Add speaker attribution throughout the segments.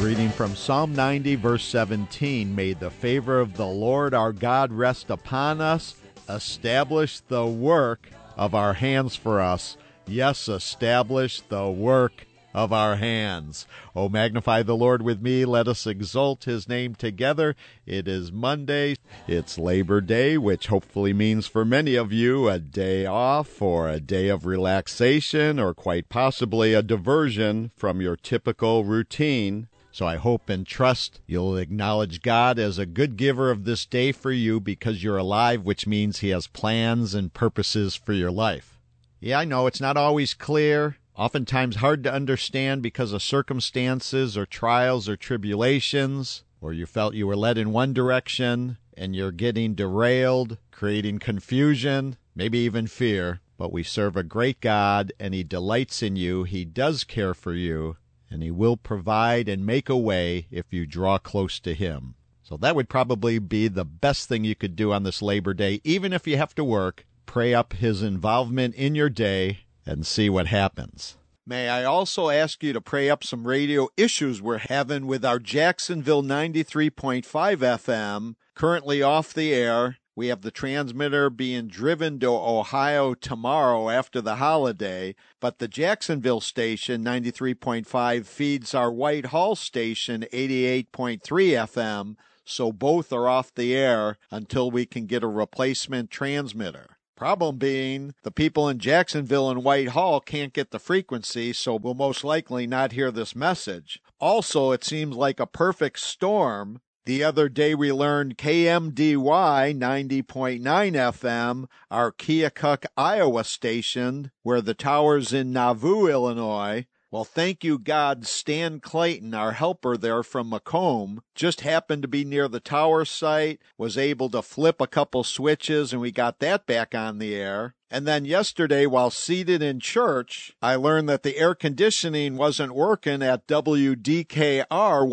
Speaker 1: Reading from Psalm 90, verse 17, may the favor of the Lord our God rest upon us, establish the work of our hands for us. Yes, establish the work of our hands. Oh, magnify the Lord with me. Let us exalt his name together. It is Monday. It's Labor Day, which hopefully means for many of you a day off or a day of relaxation or quite possibly a diversion from your typical routine. So I hope and trust you'll acknowledge God as a good giver of this day for you because you're alive, which means he has plans and purposes for your life. Yeah, I know it's not always clear. Oftentimes hard to understand because of circumstances or trials or tribulations, or you felt you were led in one direction and you're getting derailed, creating confusion, maybe even fear. But we serve a great God and he delights in you. He does care for you and he will provide and make a way if you draw close to him. So that would probably be the best thing you could do on this Labor Day. Even if you have to work, pray up his involvement in your day and see what happens. May I also ask you to pray up some radio issues we're having with our Jacksonville 93.5 FM, currently off the air. We have the transmitter being driven to Ohio tomorrow after the holiday, but the Jacksonville station, 93.5, feeds our Whitehall station, 88.3 FM, so both are off the air until we can get a replacement transmitter. Problem being, the people in Jacksonville and Whitehall can't get the frequency, so we'll most likely not hear this message. Also, it seems like a perfect storm. The other day we learned KMDY 90.9 FM, our Keokuk, Iowa station, where the tower's in Nauvoo, Illinois. Well, thank you, God, Stan Clayton, our helper there from Macomb, just happened to be near the tower site, was able to flip a couple switches, and we got that back on the air. And then yesterday, while seated in church, I learned that the air conditioning wasn't working at WDKR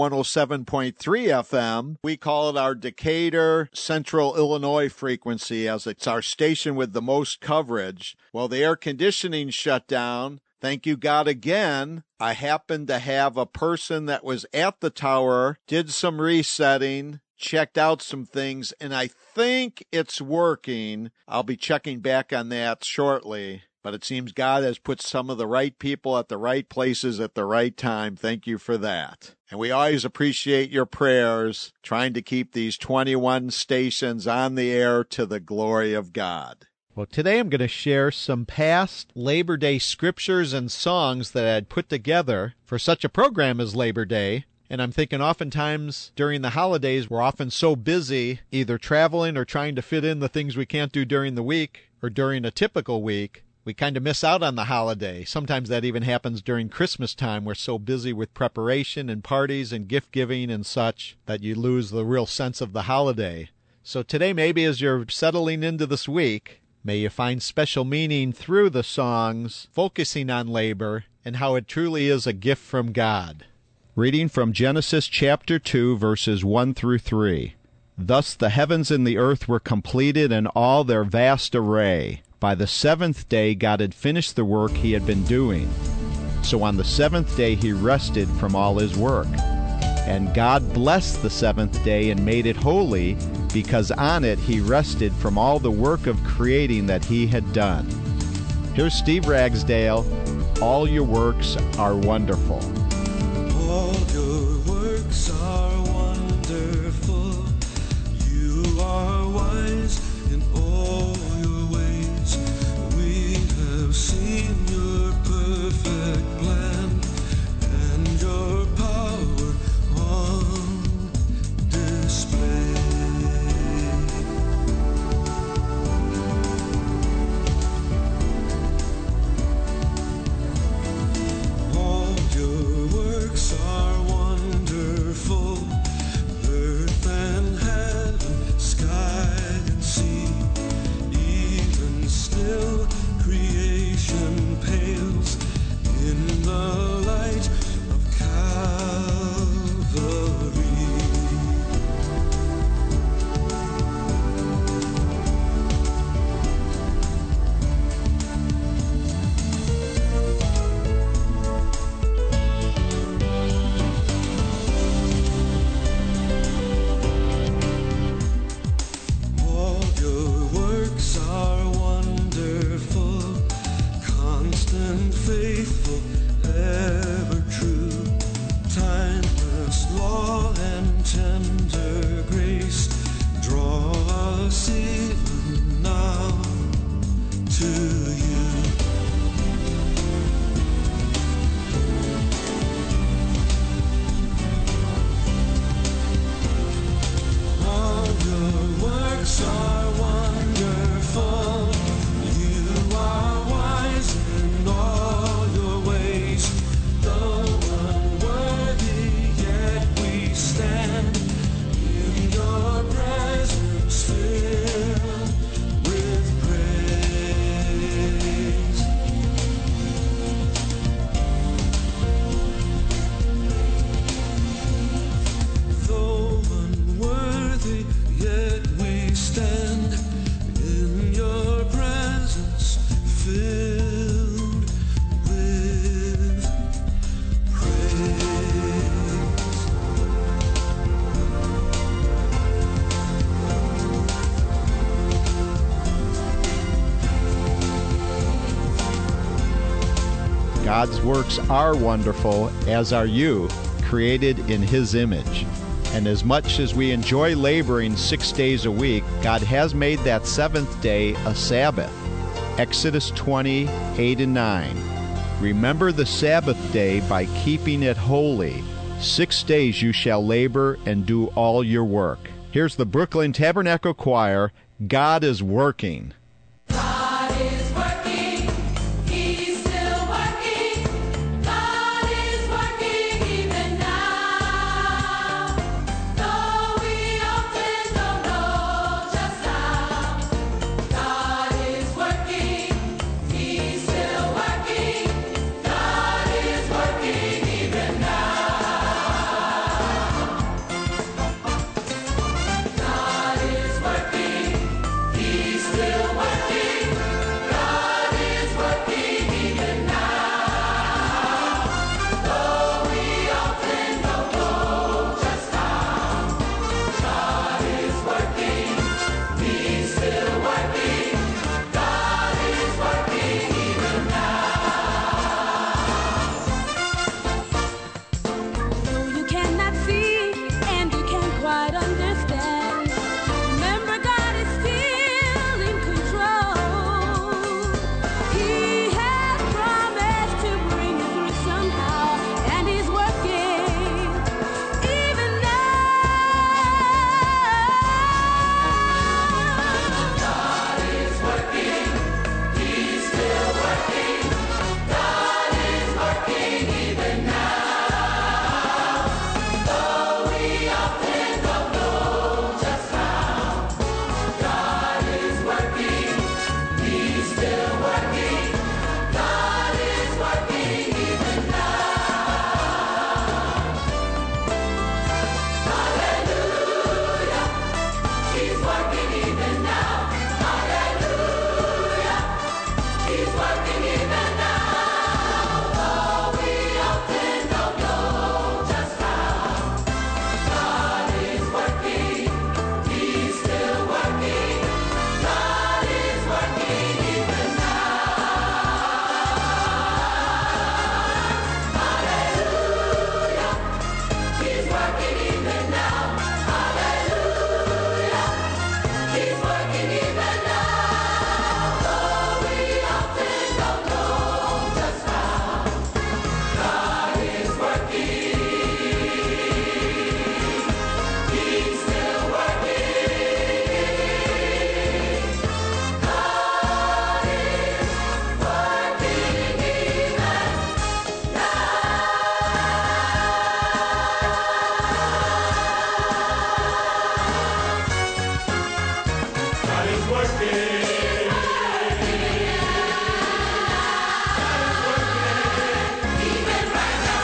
Speaker 1: 107.3 FM. We call it our Decatur, Central Illinois frequency, as it's our station with the most coverage. Well, the air conditioning shut down. Thank you, God, again. I happened to have a person that was at the tower, did some resetting, checked out some things, and I think it's working. I'll be checking back on that shortly. But it seems God has put some of the right people at the right places at the right time. Thank you for that. And we always appreciate your prayers, trying to keep these 21 stations on the air to the glory of God. Well, today I'm going to share some past Labor Day scriptures and songs that I had put together for such a program as Labor Day. And I'm thinking oftentimes during the holidays, we're often so busy either traveling or trying to fit in the things we can't do during the week or during a typical week. We kind of miss out on the holiday. Sometimes that even happens during Christmas time. We're so busy with preparation and parties and gift giving and such that you lose the real sense of the holiday. So today, maybe as you're settling into this week, may you find special meaning through the songs focusing on labor and how it truly is a gift from God. Reading from Genesis chapter 2, verses 1 through 3. Thus the heavens and the earth were completed in all their vast array. By the seventh day God had finished the work he had been doing. So on the seventh day he rested from all his work. And God blessed the seventh day and made it holy, because on it he rested from all the work of creating that he had done. Here's Steve Ragsdale. All your works are wonderful.
Speaker 2: All your works are wonderful. You are wise in all your ways. We have seen your perfect plan and your power on display. All your works are wonderful. Earth and heaven, sky and sea.
Speaker 1: God's works are wonderful, as are you, created in His image. And as much as we enjoy laboring 6 days a week, God has made that seventh day a Sabbath. Exodus 20, 8 and 9. Remember the Sabbath day by keeping it holy. 6 days you shall labor and do all your work. Here's the Brooklyn Tabernacle Choir, God is Working.
Speaker 3: God is working, He's still working. God is working even now. Though we often don't know just how. God is working, He's still working. God is working even now. God is working, He's still working. God is working even now. Though we often don't know just how. God is working, He's still working. God is working even
Speaker 4: Though you cannot see and you can't quite understand, remember God is still in control. He has promised to bring you through somehow, and He's working even now.
Speaker 3: God is working, He's still working. God is working even now. Though we often don't know just how. God is working, He's still working. God is working even now. Hallelujah, He's working even now. Hallelujah, He's working even now. Though we often don't know just how. God is working, He's still working. God is working even now. Hallelujah, He's working even now. Hallelujah, He's working even now. Though we often don't know just how. God is working, He's still working. God is working even
Speaker 2: God is working.
Speaker 3: even right now.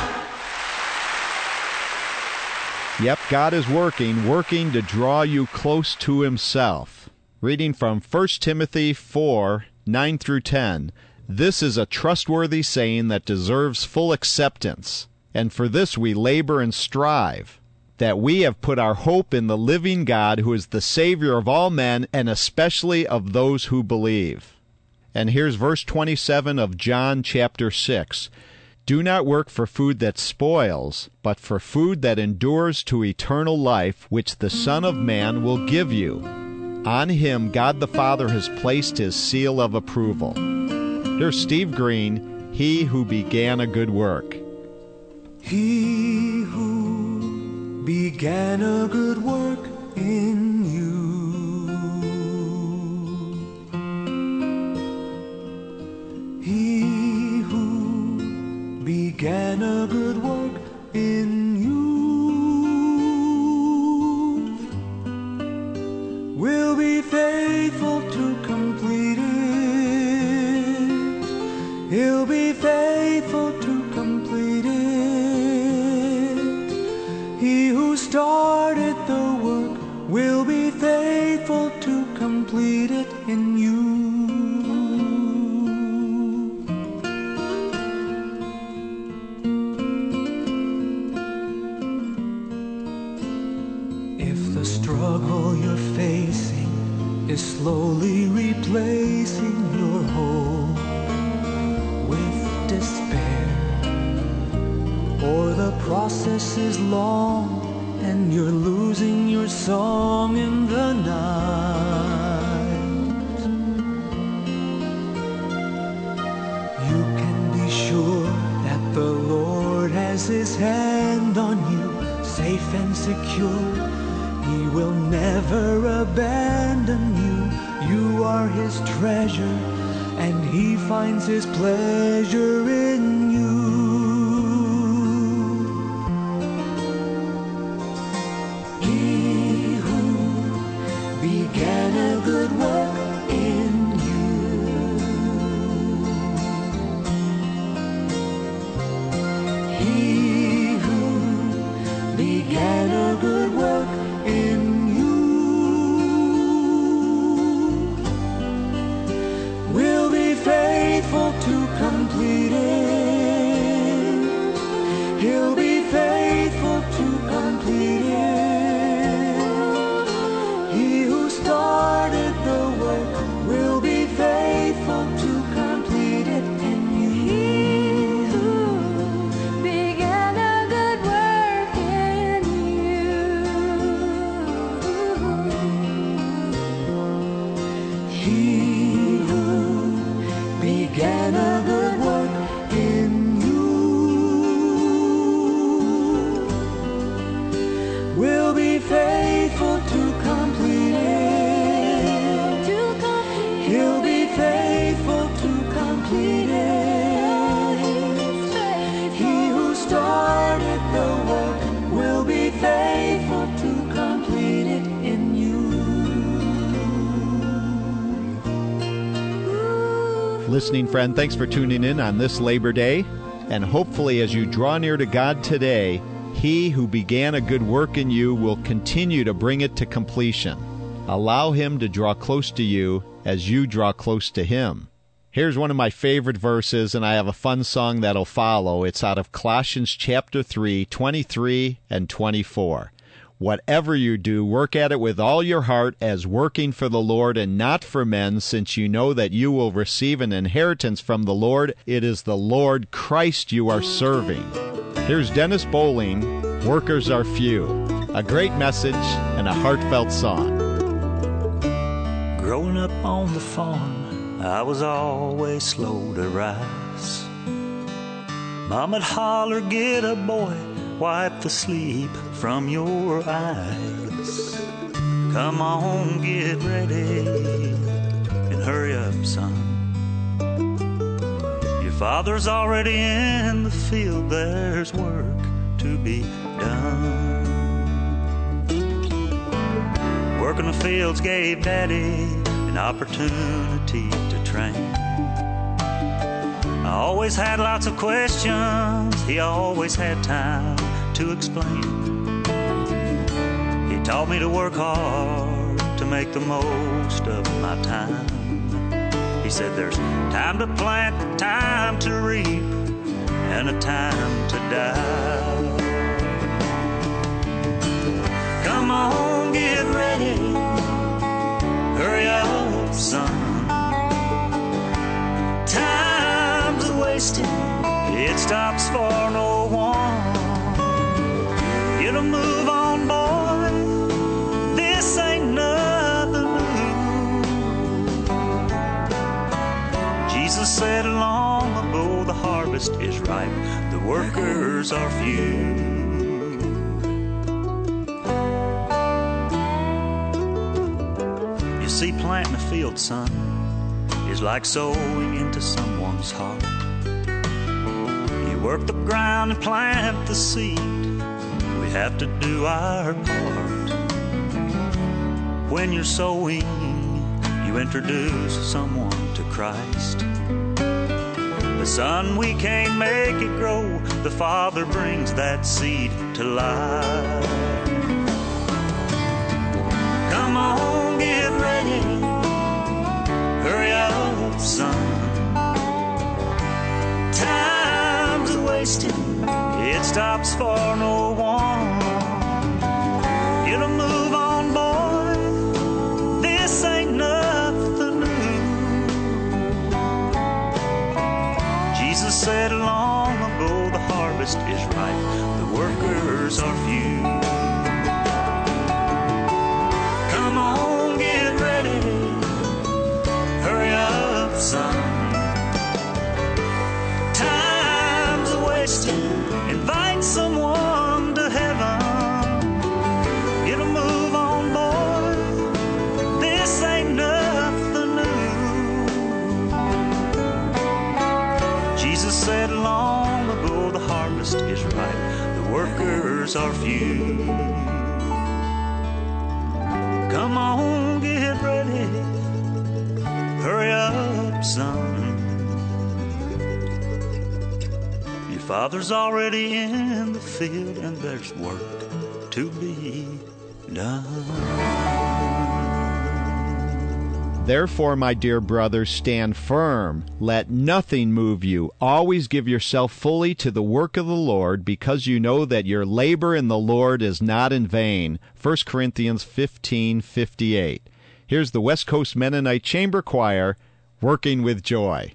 Speaker 1: Yep, God is working to draw you close to Himself. Reading from 1 Timothy 4, 9 through 10. This is a trustworthy saying that deserves full acceptance, and for this we labor and strive, that we have put our hope in the living God, who is the Savior of all men, and especially of those who believe. And here's verse 27 of John chapter 6. Do not work for food that spoils, but for food that endures to eternal life, which the Son of Man will give you. On Him God the Father has placed His seal of approval. Here's Steve Green, He who began a good work.
Speaker 2: He who began a good work in you, He who began a good work in you will be faithful to complete it. He'll be faithful to complete it. He who started the work will be faithful to complete it in you. If the struggle you're facing is slowly replacing your hope with despair, process is long and you're losing your song in the night. You can be sure that the Lord has His hand on you, safe and secure. He will never abandon you. You are His treasure, and He finds His pleasure in you. He who began a good work in you, He who began a good work in you will be faithful to complete it. He'll be faithful to complete it. He who started the work will be faithful to complete it in you.
Speaker 4: He who began a good work in you.
Speaker 2: He who began a good work in you will be faithful to complete it. He'll be faithful to complete it. He who started the work will be faithful to complete it in you.
Speaker 1: Listening friend, thanks for tuning in on this Labor Day. And hopefully as you draw near to God today, He who began a good work in you will continue to bring it to completion. Allow Him to draw close to you as you draw close to Him. Here's one of my favorite verses, and I have a fun song that'll follow. It's out of Colossians chapter 3, 23 and 24. Whatever you do, work at it with all your heart as working for the Lord and not for men, since you know that you will receive an inheritance from the Lord. It is the Lord Christ you are serving. Here's Dennis Bowling, Workers Are Few. A great message and a heartfelt song.
Speaker 5: Growing up on the farm, I was always slow to rise. Moma'd holler, get up, boy, wipe the sleep from your eyes. Come on, get ready, and hurry up, son. Your father's already in the field, there's work to be done. Work in the fields gave Daddy an opportunity to train. I always had lots of questions, he always had time to explain. He taught me to work hard to make the most of my time. He said there's time to plant, time to reap, and a time to die. Come on, get ready, hurry up, son. Time's wasted, it stops for no one. Get a move on, boy, this ain't nothing new. Jesus said long ago, the harvest is ripe, the workers are few. You see, planting a field, son, is like sowing into someone's heart. You work the ground and plant the seed. We have to do our part. When you're sowing, you introduce someone to Christ. The Son, we can't make it grow. The Father brings that seed to life. Come on, get ready, hurry up, son. Time's wasted, it stops for no one. Get a move on, boy, this ain't nothing new. Jesus said long ago, the harvest is ripe, the workers are few. Come on, get ready. Hurry up, son. Time's wasting. Invite someone to heaven. Get a move on, boy. This ain't nothing new. Jesus said long ago, the harvest is ripe, the workers are few. Come on, get ready. Hurry up, son. Your father's already in the field and there's work to be done.
Speaker 1: Therefore, my dear brothers, stand firm. Let nothing move you. Always give yourself fully to the work of the Lord, because you know that your labor in the Lord is not in vain. 1 Corinthians 15:58. Here's the West Coast Mennonite Chamber Choir, Working with Joy.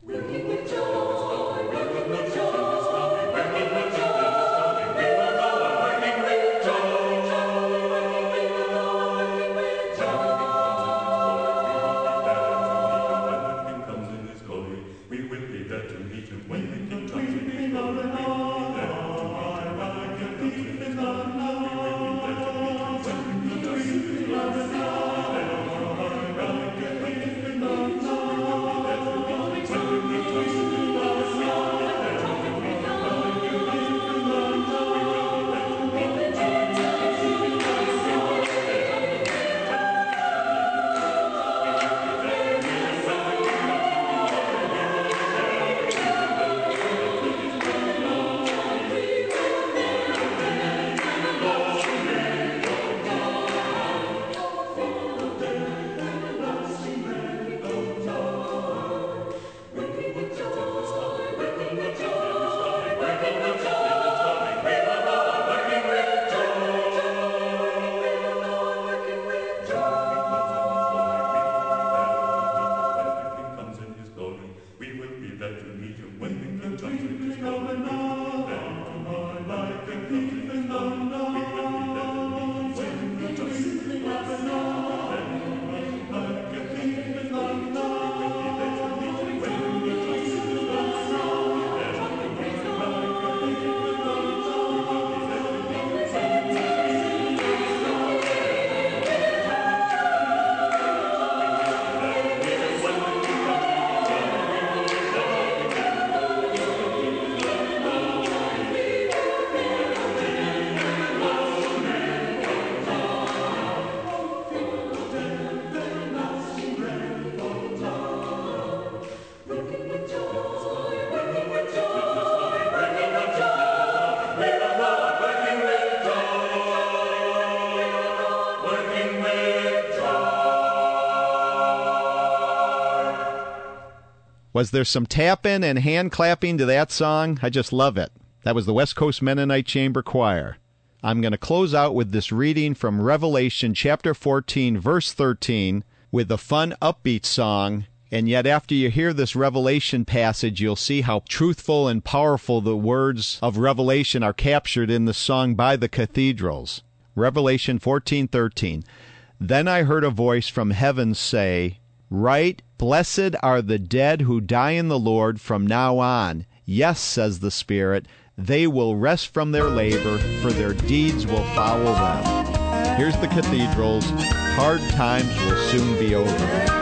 Speaker 1: Was there some tapping and hand clapping to that song? I just love it. That was the West Coast Mennonite Chamber Choir. I'm going to close out with this reading from Revelation chapter 14, verse 13, with a fun, upbeat song. And yet after you hear this Revelation passage, you'll see how truthful and powerful the words of Revelation are captured in the song by the Cathedrals. Revelation 14:13. Then I heard a voice from heaven say, "Write, blessed are the dead who die in the Lord from now on. Yes, says the Spirit, they will rest from their labor, for their deeds will follow them." Here's the Cathedrals. Hard times will soon be over.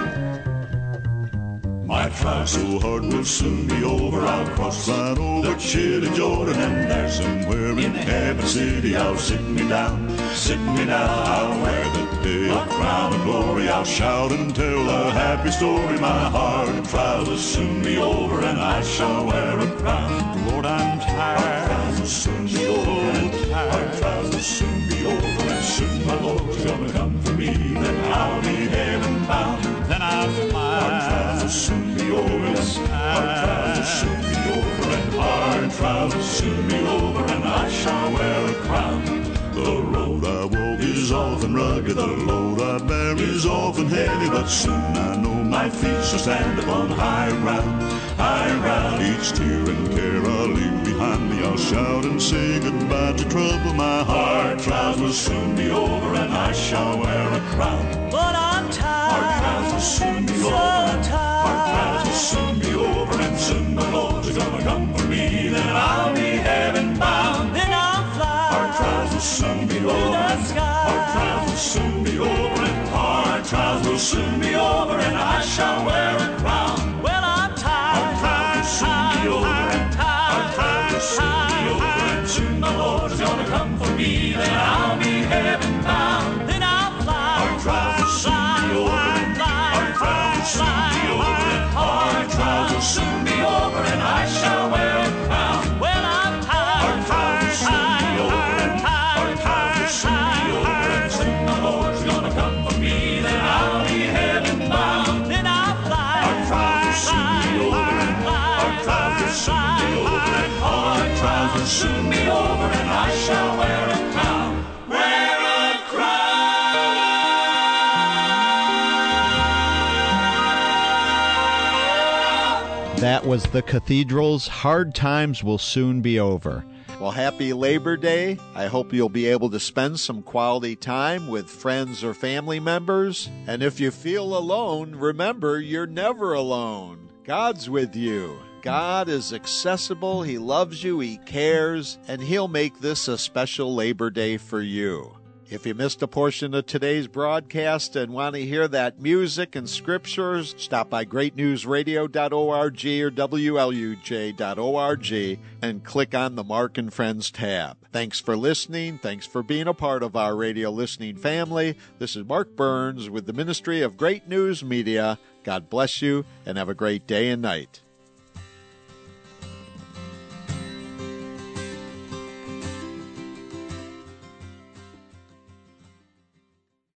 Speaker 6: My trial so hard will soon be over. I'll cross right over chilly Jordan, and there somewhere in heaven city I'll sit me down. I'll wear the day a crown of glory. I'll shout and tell a happy story. My hard trial will soon be over, and I shall wear a crown.
Speaker 5: Lord, I'm tired.
Speaker 6: Our trials will soon be over. Our trials will soon be over, and soon my Lord's gonna come for me. Then I'll be heaven bound.
Speaker 5: Then I'll fly.
Speaker 6: Our trials will soon be over. Our trials will soon be over, and our trials will soon be over, and I shall wear a crown. The road I walk is often rugged, the load I bear is often heavy, but soon I know my feet shall stand upon high ground. Each tear and care I'll leave behind. behind me, I'll shout and say goodbye to trouble. My hard trials will soon be over, and I shall wear a crown.
Speaker 5: But I'm tired.
Speaker 6: Hard trials will soon be over. Hard trials will soon be over, and soon the Lord's gonna come for me. Then I'll be heaven bound.
Speaker 5: Then I'll fly.
Speaker 6: Hard trials will soon be over.
Speaker 5: the sky.
Speaker 6: Hard trials will soon be over, and hard trials will soon be over, and I shall wear a crown.
Speaker 5: Well, I'm tired.
Speaker 6: Hard trials will soon be over, and hard trials will soon be over, and soon the Lord's gonna come for me. Then I'll be heaven bound.
Speaker 5: Then I'll fly.
Speaker 6: Hard trials will soon be over, and hard trials will soon be over, and hard trials will soon be over, and I shall wear a crown.
Speaker 5: Well, I'm tired.
Speaker 6: Hard trials will soon be over, and hard trials will soon be over, and soon the Lord's gonna come for me. Then I'll be heaven bound.
Speaker 5: Then I'll fly.
Speaker 6: Hard trials will soon be over, and hard trials will soon be over, and hard trials will soon be over, and I shall wear a crown. Wear a crown.
Speaker 1: That was the Cathedrals. Hard times will soon be over. Well, happy Labor Day. I hope you'll be able to spend some quality time with friends or family members. And if you feel alone, remember you're never alone. God's with you. God is accessible. He loves you. He cares. And He'll make this a special Labor Day for you. If you missed a portion of today's broadcast and want to hear that music and scriptures, stop by greatnewsradio.org or WLUJ.org and click on the Mark and Friends tab. Thanks for listening. Thanks for being a part of our radio listening family. This is Mark Burns with the Ministry of Great News Media. God bless you and have a great day and night.